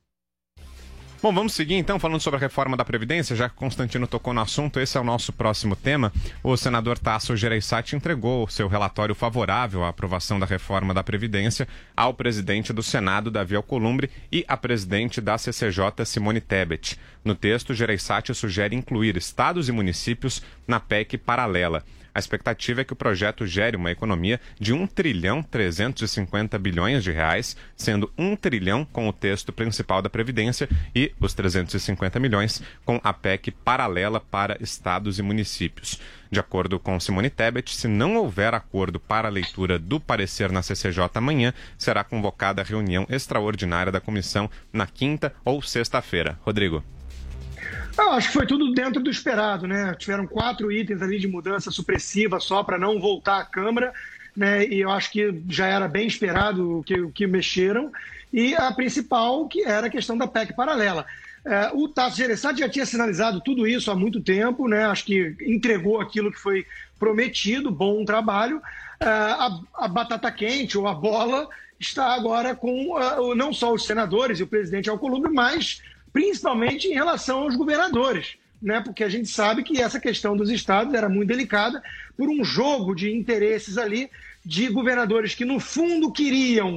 Bom, vamos seguir então falando sobre a reforma da Previdência, já que Constantino tocou no assunto, esse é o nosso próximo tema. O senador Tasso Gereissati entregou seu relatório favorável à aprovação da reforma da Previdência ao presidente do Senado, Davi Alcolumbre, e à presidente da C C J, Simone Tebet. No texto, Gereissati sugere incluir estados e municípios na P E C paralela. A expectativa é que o projeto gere uma economia de um trilhão trezentos e cinquenta bilhões de reais, sendo um trilhão com o texto principal da Previdência e os trezentos e cinquenta milhões com a P E C paralela para estados e municípios. De acordo com Simone Tebet, se não houver acordo para a leitura do parecer na C C J amanhã, será convocada a reunião extraordinária da comissão na quinta ou sexta-feira. Rodrigo. Eu acho que foi tudo dentro do esperado, né? Tiveram quatro itens ali de mudança supressiva só para não voltar à Câmara, né? E eu acho que já era bem esperado o que, o que mexeram. E a principal, que era a questão da P E C paralela. É, o Tasso Gereissati já tinha sinalizado tudo isso há muito tempo, né? Acho que entregou aquilo que foi prometido, bom trabalho. É, a, a batata quente ou a bola está agora com uh, não só os senadores e o presidente Alcolumbre, mas principalmente em relação aos governadores, né? Porque a gente sabe que essa questão dos estados era muito delicada por um jogo de interesses ali de governadores que, no fundo, queriam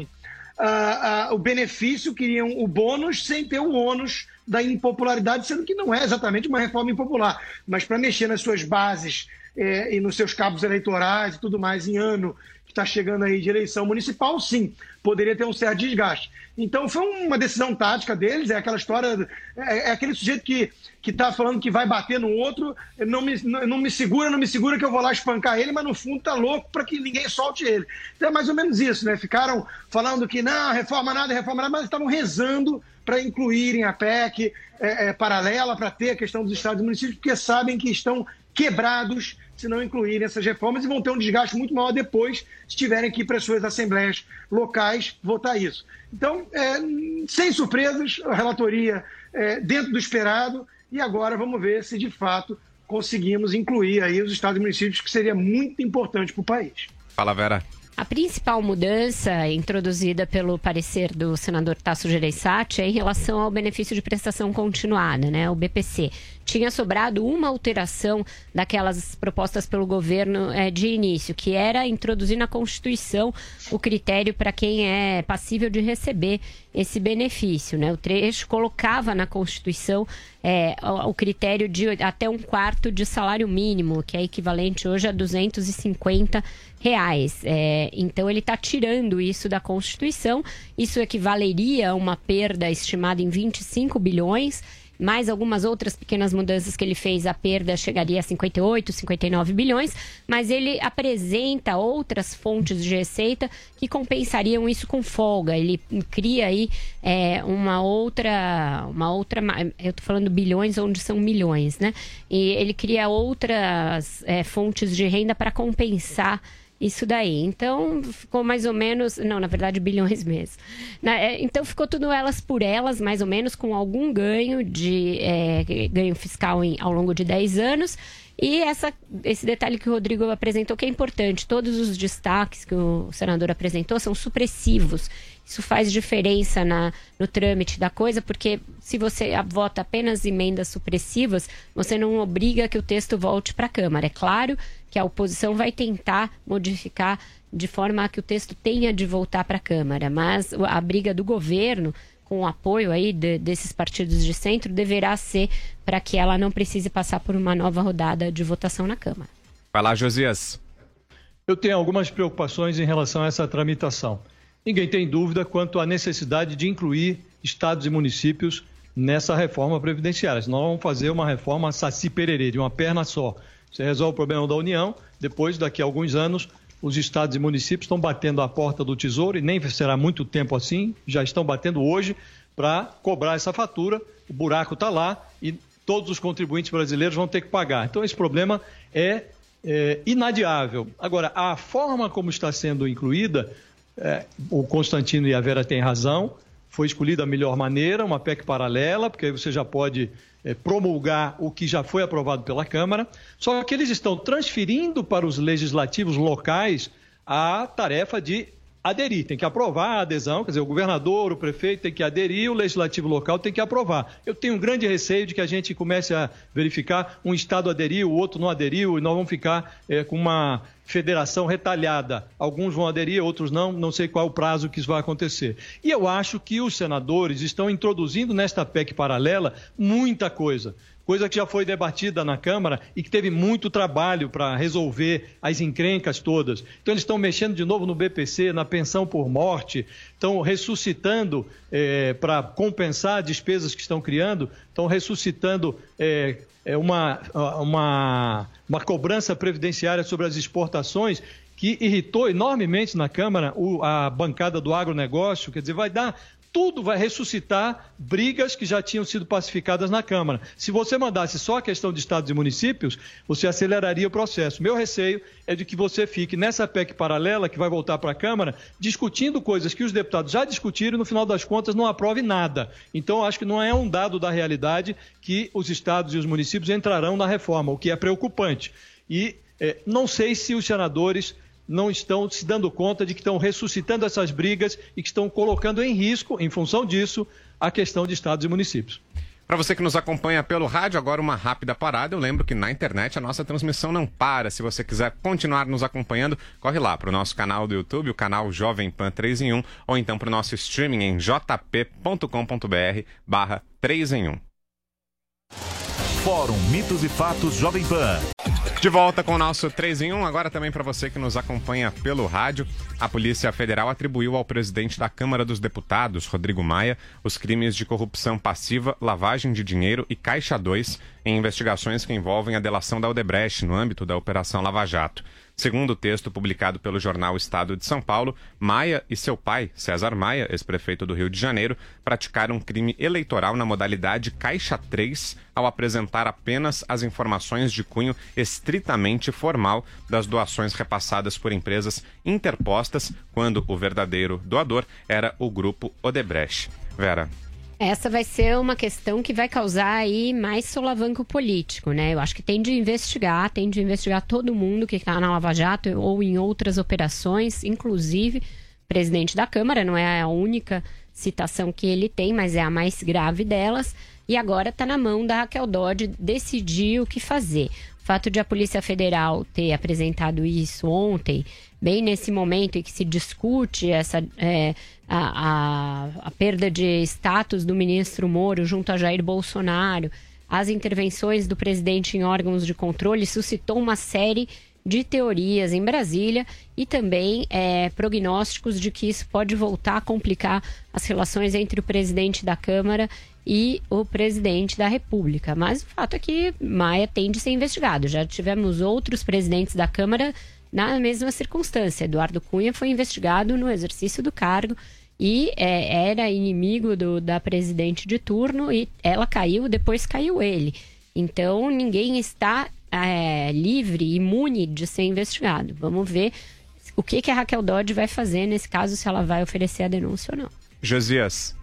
uh, uh, o benefício, queriam o bônus sem ter o ônus da impopularidade, sendo que não é exatamente uma reforma impopular, mas para mexer nas suas bases eh, e nos seus cabos eleitorais e tudo mais em ano que está chegando aí de eleição municipal, sim, poderia ter um certo desgaste. Então foi uma decisão tática deles, é aquela história, é, é aquele sujeito que que está falando que vai bater no outro, não me, não me segura, não me segura que eu vou lá espancar ele, mas no fundo tá louco para que ninguém solte ele. Então é mais ou menos isso, né? Ficaram falando que não, reforma nada, reforma nada, mas estavam rezando para incluírem a P E C é, é, paralela, para ter a questão dos estados e municípios, porque sabem que estão quebrados se não incluírem essas reformas e vão ter um desgaste muito maior depois, se tiverem que ir para as suas assembleias locais votar isso. Então, é, sem surpresas, a relatoria é, dentro do esperado, e agora vamos ver se de fato conseguimos incluir aí os estados e municípios, que seria muito importante para o país. Fala, Vera. A principal mudança introduzida pelo parecer do senador Tasso Gereissati é em relação ao benefício de prestação continuada, né, o B P C. Tinha sobrado uma alteração daquelas propostas pelo governo é, de início, que era introduzir na Constituição o critério para quem é passível de receber esse benefício, né? O trecho colocava na Constituição é, o, o critério de até um quarto de salário mínimo, que é equivalente hoje a duzentos e cinquenta reais. É, então ele está tirando isso da Constituição. Isso equivaleria a uma perda estimada em vinte e cinco bilhões. Mais algumas outras pequenas mudanças que ele fez, a perda chegaria a cinquenta e oito, cinquenta e nove bilhões, mas ele apresenta outras fontes de receita que compensariam isso com folga. Ele cria aí é, uma outra, uma outra, eu estou falando bilhões onde são milhões, né? E ele cria outras é, fontes de renda para compensar isso daí. Então, ficou mais ou menos... Não, na verdade, bilhões mesmo. Então, ficou tudo elas por elas, mais ou menos, com algum ganho de é, ganho fiscal em, ao longo de dez anos. E essa, esse detalhe que o Rodrigo apresentou, que é importante. Todos os destaques que o senador apresentou são supressivos. Isso faz diferença na, no trâmite da coisa, porque se você vota apenas emendas supressivas, você não obriga que o texto volte para a Câmara. É claro que a oposição vai tentar modificar de forma a que o texto tenha de voltar para a Câmara, mas a briga do governo, com o apoio aí de, desses partidos de centro, deverá ser para que ela não precise passar por uma nova rodada de votação na Câmara. Vai lá, Josias. Eu tenho algumas preocupações em relação a essa tramitação. Ninguém tem dúvida quanto à necessidade de incluir estados e municípios nessa reforma previdenciária. Senão vamos fazer uma reforma saci-pererê, de uma perna só. Você resolve o problema da União, depois, daqui a alguns anos, os estados e municípios estão batendo à porta do Tesouro, e nem será muito tempo assim, já estão batendo hoje para cobrar essa fatura. O buraco está lá e todos os contribuintes brasileiros vão ter que pagar. Então, esse problema é, é inadiável. Agora, a forma como está sendo incluída, é, o Constantino e a Vera têm razão, foi escolhida a melhor maneira, uma P E C paralela, porque aí você já pode é, promulgar o que já foi aprovado pela Câmara, só que eles estão transferindo para os legislativos locais a tarefa de aderir, tem que aprovar a adesão, quer dizer, o governador, o prefeito tem que aderir, o legislativo local tem que aprovar. Eu tenho um grande receio de que a gente comece a verificar um estado aderiu, o outro não aderiu, e nós vamos ficar é, com uma federação retalhada. Alguns vão aderir, outros não, não sei qual é o prazo que isso vai acontecer. E eu acho que os senadores estão introduzindo nesta P E C paralela muita coisa. Coisa que já foi debatida na Câmara e que teve muito trabalho para resolver as encrencas todas. Então, eles estão mexendo de novo no B P C, na pensão por morte, estão ressuscitando é, para compensar despesas que estão criando, estão ressuscitando é, é uma, uma, uma cobrança previdenciária sobre as exportações que irritou enormemente na Câmara o, a bancada do agronegócio, quer dizer, vai dar tudo vai ressuscitar brigas que já tinham sido pacificadas na Câmara. Se você mandasse só a questão de estados e municípios, você aceleraria o processo. Meu receio é de que você fique nessa P E C paralela, que vai voltar para a Câmara, discutindo coisas que os deputados já discutiram e, no final das contas, não aprove nada. Então, acho que não é um dado da realidade que os estados e os municípios entrarão na reforma, o que é preocupante. E eh, não sei se os senadores não estão se dando conta de que estão ressuscitando essas brigas e que estão colocando em risco, em função disso, a questão de estados e municípios. Para você que nos acompanha pelo rádio, agora uma rápida parada. Eu lembro que na internet a nossa transmissão não para. Se você quiser continuar nos acompanhando, corre lá para o nosso canal do YouTube, o canal Jovem Pan três em um, ou então para o nosso streaming em jp.com.br barra três em um. Fórum Mitos e Fatos Jovem Pan. De volta com o nosso três em um, agora também para você que nos acompanha pelo rádio. A Polícia Federal atribuiu ao presidente da Câmara dos Deputados, Rodrigo Maia, os crimes de corrupção passiva, lavagem de dinheiro e Caixa dois em investigações que envolvem a delação da Odebrecht no âmbito da Operação Lava Jato. Segundo o texto publicado pelo jornal Estado de São Paulo, Maia e seu pai, César Maia, ex-prefeito do Rio de Janeiro, praticaram um crime eleitoral na modalidade Caixa três ao apresentar apenas as informações de cunho estritamente formal das doações repassadas por empresas interpostas, quando o verdadeiro doador era o grupo Odebrecht. Vera. Essa vai ser uma questão que vai causar aí mais solavanco político, né? Eu acho que tem de investigar, tem de investigar todo mundo que está na Lava Jato ou em outras operações, inclusive o presidente da Câmara, não é a única citação que ele tem, mas é a mais grave delas. E agora está na mão da Raquel Dodge decidir o que fazer. O fato de a Polícia Federal ter apresentado isso ontem, bem nesse momento em que se discute essa, é, a, a, a perda de status do ministro Moro junto a Jair Bolsonaro, as intervenções do presidente em órgãos de controle, suscitou uma série de teorias em Brasília e também é, prognósticos de que isso pode voltar a complicar as relações entre o presidente da Câmara e o presidente da República. Mas o fato é que Maia tem de ser investigado. Já tivemos outros presidentes da Câmara na mesma circunstância. Eduardo Cunha foi investigado no exercício do cargo e é, era inimigo do, da presidente de turno e ela caiu, depois caiu ele. Então ninguém está é, livre, imune de ser investigado. Vamos ver o que, que a Raquel Dodge vai fazer nesse caso, se ela vai oferecer a denúncia ou não. Josias.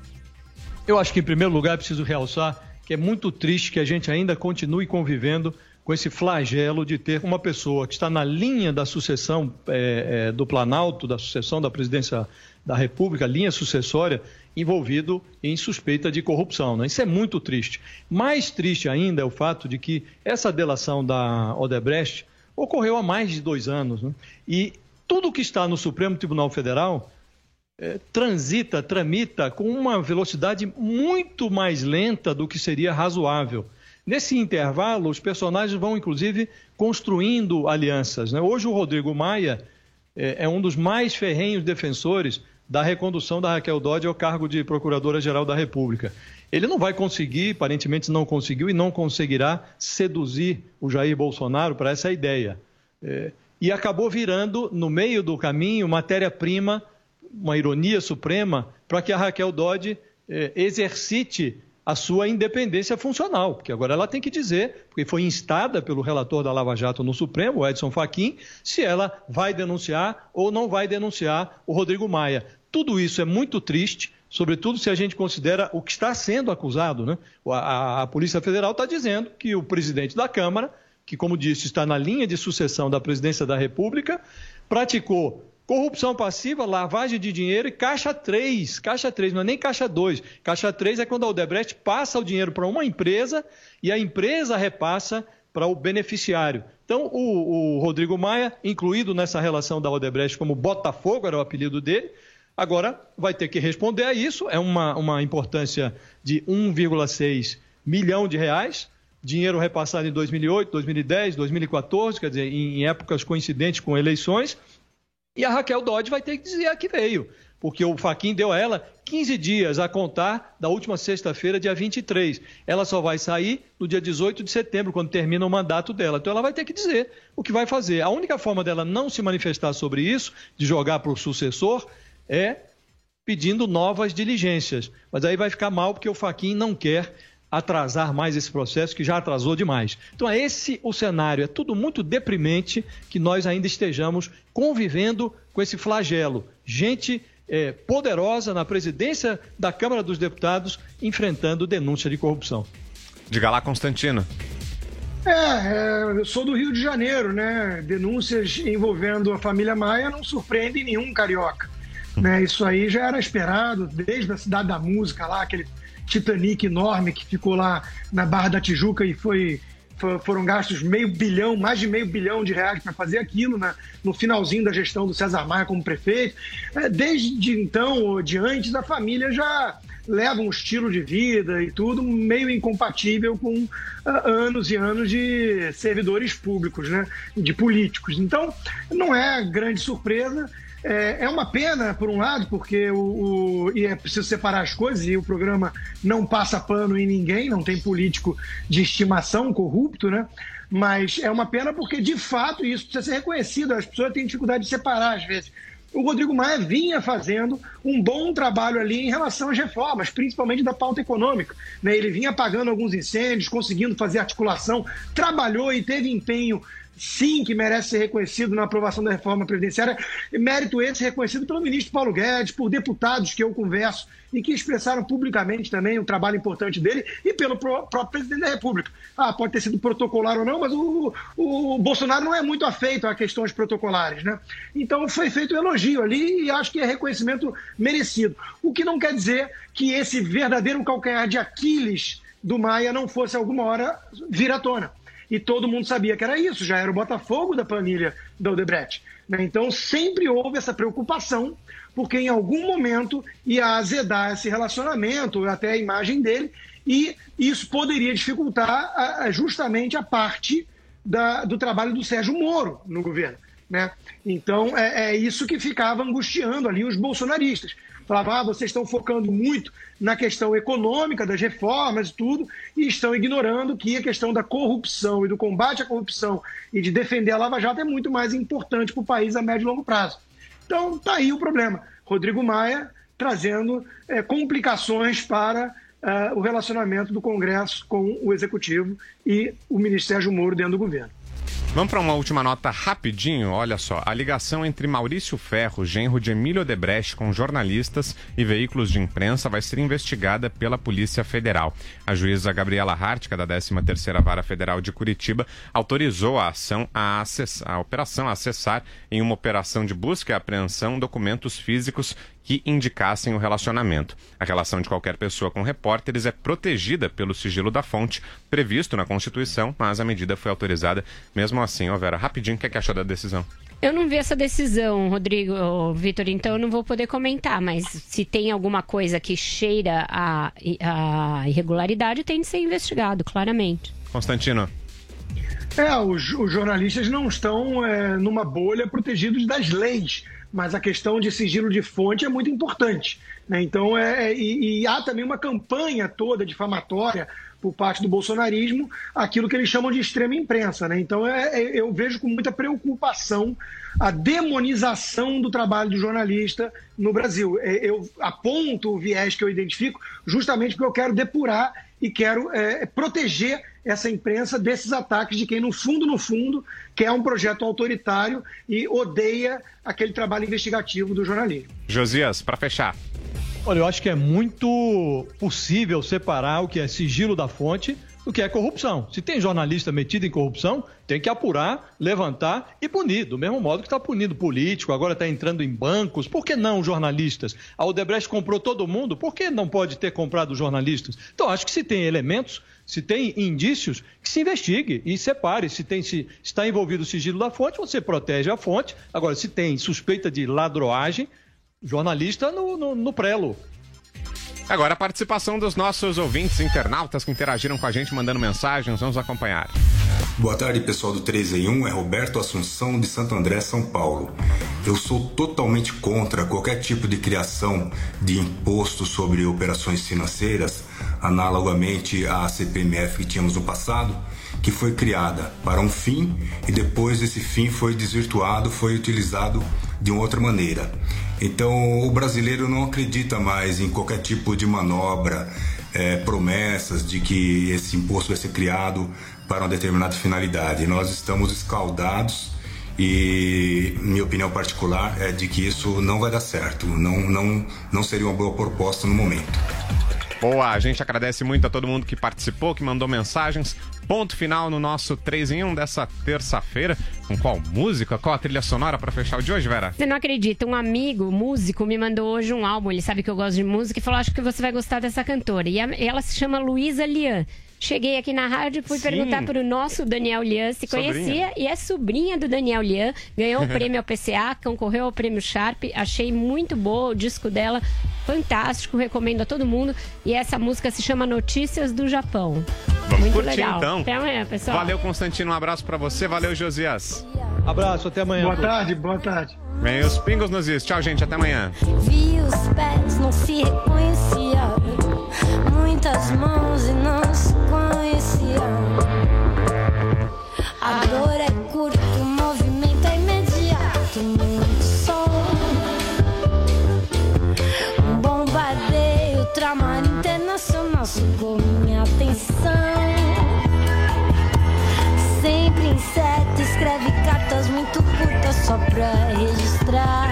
Eu acho que, em primeiro lugar, é preciso realçar que é muito triste que a gente ainda continue convivendo com esse flagelo de ter uma pessoa que está na linha da sucessão é, é, do Planalto, da sucessão da presidência da República, linha sucessória, envolvido em suspeita de corrupção, né? Isso é muito triste. Mais triste ainda é o fato de que essa delação da Odebrecht ocorreu há mais de dois anos, né? E tudo que está no Supremo Tribunal Federal É, transita, tramita com uma velocidade muito mais lenta do que seria razoável. Nesse intervalo, os personagens vão, inclusive, construindo alianças, né? Hoje, o Rodrigo Maia é, é um dos mais ferrenhos defensores da recondução da Raquel Dodge ao cargo de Procuradora-Geral da República. Ele não vai conseguir, aparentemente não conseguiu e não conseguirá seduzir o Jair Bolsonaro para essa ideia. É, e acabou virando, no meio do caminho, matéria-prima, uma ironia suprema, para que a Raquel Dodge eh, exercite a sua independência funcional, porque agora ela tem que dizer, porque foi instada pelo relator da Lava Jato no Supremo, o Edson Fachin, se ela vai denunciar ou não vai denunciar o Rodrigo Maia. Tudo isso é muito triste, sobretudo se a gente considera o que está sendo acusado, né? A, a, a Polícia Federal está dizendo que o presidente da Câmara, que, como disse, está na linha de sucessão da presidência da República, praticou corrupção passiva, lavagem de dinheiro e Caixa três. Caixa três, não é nem Caixa dois. Caixa três é quando a Odebrecht passa o dinheiro para uma empresa e a empresa repassa para o beneficiário. Então, o, o Rodrigo Maia, incluído nessa relação da Odebrecht como Botafogo, era o apelido dele, agora vai ter que responder a isso. É uma, uma importância de um vírgula seis milhão de reais. Dinheiro repassado em dois mil e oito, dois mil e dez, dois mil e quatorze, quer dizer, em, em épocas coincidentes com eleições. E a Raquel Dodge vai ter que dizer a que veio, porque o Fachin deu a ela quinze dias a contar da última sexta-feira, dia vinte e três. Ela só vai sair no dia dezoito de setembro, quando termina o mandato dela. Então ela vai ter que dizer o que vai fazer. A única forma dela não se manifestar sobre isso, de jogar para o sucessor, é pedindo novas diligências. Mas aí vai ficar mal porque o Fachin não quer atrasar mais esse processo, que já atrasou demais. Então é esse o cenário, é tudo muito deprimente que nós ainda estejamos convivendo com esse flagelo. Gente é, poderosa na presidência da Câmara dos Deputados enfrentando denúncia de corrupção. Diga lá, Constantino. É, é, eu sou do Rio de Janeiro, né? Denúncias envolvendo a família Maia não surpreendem nenhum carioca. Né? Isso aí já era esperado desde a Cidade da Música lá, aquele Titanic enorme que ficou lá na Barra da Tijuca e foi, foi, foram gastos meio bilhão, mais de meio bilhão de reais para fazer aquilo, né? No finalzinho da gestão do César Maia como prefeito. É, desde então, ou de antes, a família já leva um estilo de vida e tudo meio incompatível com uh, anos e anos de servidores públicos, né? De políticos. Então, não é grande surpresa. É uma pena, por um lado, porque o, o, e é preciso separar as coisas, e o programa não passa pano em ninguém, não tem político de estimação corrupto, né? Mas é uma pena porque, de fato, isso precisa ser reconhecido. As pessoas têm dificuldade de separar, às vezes. O Rodrigo Maia vinha fazendo um bom trabalho ali em relação às reformas, principalmente da pauta econômica, né? Ele vinha apagando alguns incêndios, conseguindo fazer articulação, trabalhou e teve empenho, sim, que merece ser reconhecido na aprovação da reforma previdenciária, mérito esse reconhecido pelo ministro Paulo Guedes, por deputados que eu converso e que expressaram publicamente também o trabalho importante dele e pelo próprio presidente da República. Ah, pode ter sido protocolar ou não, mas o, o, o Bolsonaro não é muito afeito a questões protocolares, né? Então foi feito um elogio ali e acho que é reconhecimento merecido. O que não quer dizer que esse verdadeiro calcanhar de Aquiles do Maia não fosse alguma hora vir à tona. E todo mundo sabia que era isso, já era o Botafogo da planilha da Odebrecht. Né? Então sempre houve essa preocupação, porque em algum momento ia azedar esse relacionamento, até a imagem dele, e isso poderia dificultar a, a, justamente a parte da, do trabalho do Sérgio Moro no governo. Né? Então é, é isso que ficava angustiando ali os bolsonaristas. Falava, ah, vocês estão focando muito na questão econômica, das reformas e tudo, e estão ignorando que a questão da corrupção e do combate à corrupção e de defender a Lava Jato é muito mais importante para o país a médio e longo prazo. Então, está aí o problema. Rodrigo Maia trazendo é, complicações para uh, o relacionamento do Congresso com o Executivo e o ministro Sérgio Moro dentro do governo. Vamos para uma última nota rapidinho. Olha só, a ligação entre Maurício Ferro, genro de Emílio Odebrecht, com jornalistas e veículos de imprensa vai ser investigada pela Polícia Federal. A juíza Gabriela Hartga, da décima terceira Vara Federal de Curitiba, autorizou a ação a, acessar, a operação a acessar, em uma operação de busca e apreensão, documentos físicos que indicassem o relacionamento. A relação de qualquer pessoa com repórteres é protegida pelo sigilo da fonte, previsto na Constituição, mas a medida foi autorizada mesmo assim. Ó, Vera, rapidinho, o que é que achou da decisão? Eu não vi essa decisão, Rodrigo, Vitor, então eu não vou poder comentar, mas se tem alguma coisa que cheira a, a irregularidade, tem de ser investigado, claramente. Constantino. É, os, os jornalistas não estão é, numa bolha protegidos das leis, mas a questão de sigilo de fonte é muito importante. Né? Então, é, é, e, e há também uma campanha toda difamatória por parte do bolsonarismo, aquilo que eles chamam de extrema imprensa. Né? Então, é, é, eu vejo com muita preocupação a demonização do trabalho do jornalista no Brasil. É, eu aponto o viés que eu identifico justamente porque eu quero depurar e quero é, proteger essa imprensa desses ataques de quem, no fundo, no fundo, quer um projeto autoritário e odeia aquele trabalho investigativo do jornalismo. Josias, para fechar. Olha, eu acho que é muito possível separar o que é sigilo da fonte do que é corrupção. Se tem jornalista metido em corrupção, tem que apurar, levantar e punir. Do mesmo modo que está punindo político, agora está entrando em bancos. Por que não jornalistas? A Odebrecht comprou todo mundo, por que não pode ter comprado jornalistas? Então, acho que se tem elementos, se tem indícios, que se investigue e separe. Se, tem, se está envolvido o sigilo da fonte, você protege a fonte. Agora, se tem suspeita de ladroagem, jornalista no, no, no prelo. Agora a participação dos nossos ouvintes internautas que interagiram com a gente mandando mensagens, vamos acompanhar. Boa tarde, pessoal do três em um, é Roberto Assunção de Santo André, São Paulo. Eu sou totalmente contra qualquer tipo de criação de imposto sobre operações financeiras, analogamente à C P M F que tínhamos no passado, que foi criada para um fim e depois esse fim foi desvirtuado, foi utilizado de uma outra maneira. Então, o brasileiro não acredita mais em qualquer tipo de manobra, é, promessas de que esse imposto vai ser criado para uma determinada finalidade. Nós estamos escaldados e minha opinião particular é de que isso não vai dar certo, não, não, não seria uma boa proposta no momento. Boa, a gente agradece muito a todo mundo que participou, que mandou mensagens. Ponto final no nosso três em um dessa terça-feira. Com qual música, qual a trilha sonora para fechar o de hoje, Vera? Você não acredita, um amigo músico me mandou hoje um álbum, ele sabe que eu gosto de música, e falou, acho que você vai gostar dessa cantora. E a, ela se chama Luísa Lian. Cheguei aqui na rádio e fui Sim. perguntar para o nosso Daniel Lian se sobrinha. conhecia, e é sobrinha do Daniel Lian, ganhou o prêmio ao P C A, concorreu ao prêmio Sharp, achei muito boa o disco dela, fantástico, recomendo a todo mundo, e essa música se chama Notícias do Japão. Vamos muito curtir legal. Então. Até amanhã, pessoal. Valeu, Constantino, um abraço para você, valeu, Josias. Abraço, até amanhã. Boa tarde, boa tarde. Vem os pingos nos is. Tchau, gente, até amanhã. Vi os pés, não se reconhecia. Muitas mãos e não se conheciam. A dor é curta, o movimento é imediato. Muito som, um bombardeio, trauma internacional sugou minha atenção. Sempre inseto, escreve cartas muito curtas só pra registrar.